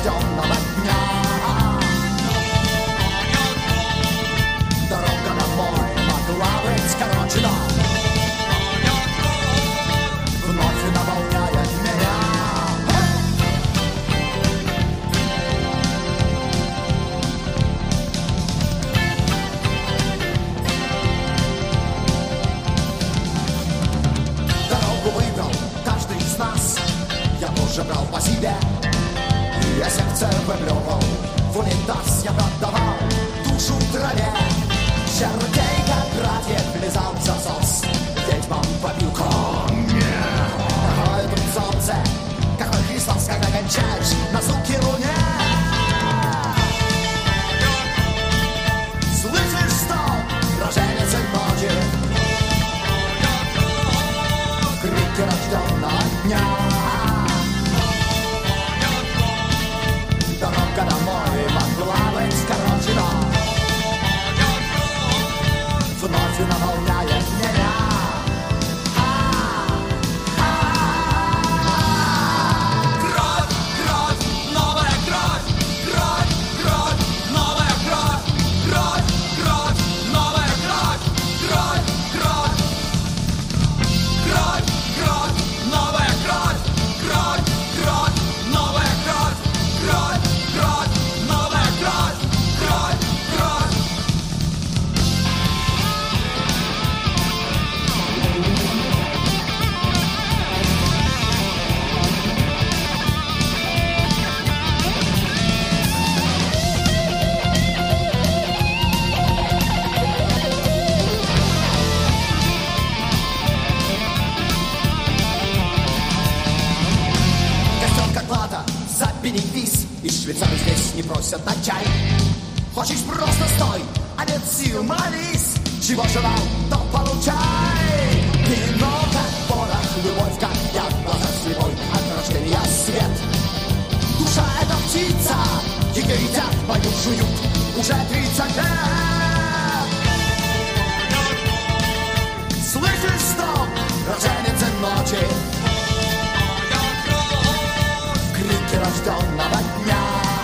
рожденного дня. Дорога домой могла быть короче, но вновь наполняет меня. Дорогу выбрал каждый из нас, я тоже брал по себе. Я сердце выплевывал в унитаз, я продавал душу траве. Черней, как братьев, влезал в засос, ведьмам попил конья. Какое тут солнце, какой Христос, когда кончаешь на звуке луне. Слышишь, что роженец ночи, крики рожденного дня. Дорога домой могла быть короче, но вновь наполняет меня. Кровь, кровь, новая кровь, кровь, кровь, новая кровь, кровь, кровь, новая кровь, кровь, кровь, кровь, кровь, новая кровь, кровь, кровь, новая кровь, кровь, кровь, новая кровь, кровь, кровь. Костер как плата за бенефис, и швейцары здесь не просят на чай. Хочешь просто стой, а нет сил молись. Чего желал, то получай. Вино как порох, любовь как яд, глаза слепой от рождения свет. Душа — это птица, ее едят, мою жуют уже 30 лет. Слышишь, что роженец ночи, крики рожденного дня.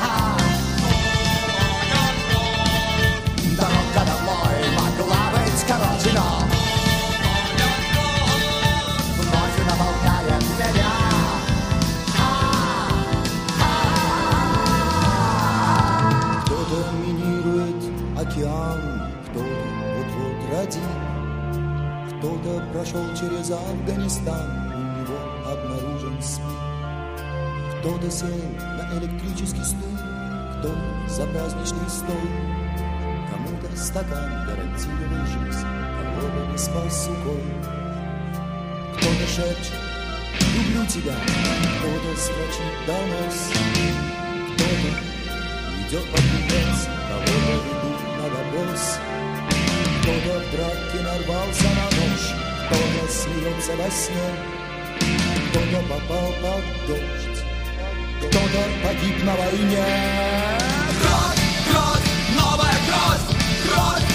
Дорога домой могла быть короче, но вновь наполняет меня. Кто-то минирует океан, кто-то вот-вот родит, кто-то прошел через Афганистан, у него обнаружен СПИД. Кто-то сел на электрический стул, кто-то за праздничный стол. Кому-то стакан гарантированной жизни, кого-то не спас сухой. Кто-то шепчет «люблю тебя», кто-то строчит донос, кто-то идет под венец, кого-то ведут на допрос. Кто-то в драке нарвался на нож, кто-то смеется во сне, кто-то попал под дождь, кто-то погиб на войне. Кровь, кровь, новая кровь, кровь,